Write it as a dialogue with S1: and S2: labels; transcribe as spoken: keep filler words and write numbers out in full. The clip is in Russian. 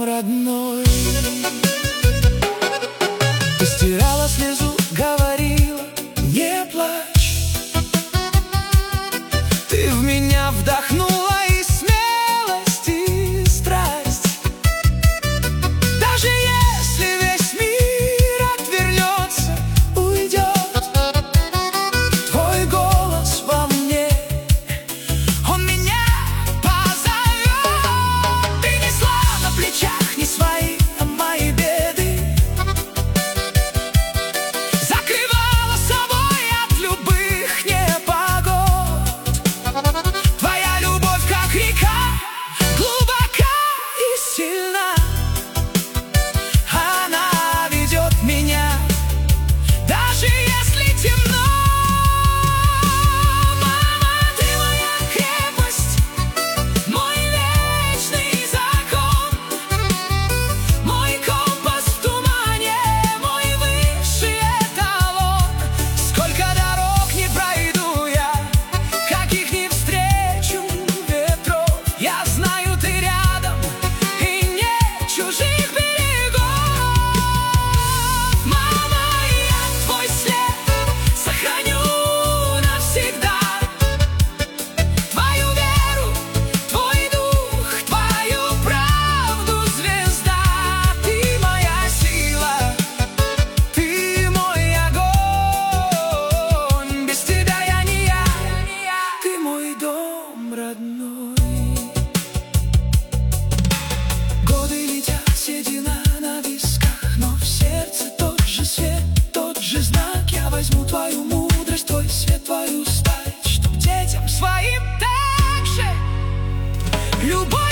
S1: родной. Ты стирала слезу, говорила: не плачь. Ты в меня вдохнула и смелость, и страсть. Даже если весь мир отвернется, уйдет, твой голос во мне, он меня позовет. Ты несла на плечах не свои, а мои беды, закрывала собой от любых непогод. Твоя любовь, как река, глубока и сильна. Она ведет меня, даже если темно. Мама, ты моя крепость, мой вечный закон, мой компас в тумане, мой высший эталон. Сколько дорог не пройду я, каких не встречу ветров, я знаю, ты рядом и нет чужих берегов. Мама, я твой след сохраню навсегда, твою веру, твой дух, твою правду, звезда. Ты моя сила, ты мой огонь, без тебя я не я, ты мой дом родной. Годы летят, седина на висках, но в сердце тот же свет, тот же знак. Я возьму твою мудрость, твой свет, твою стать, чтоб детям своим так же любовь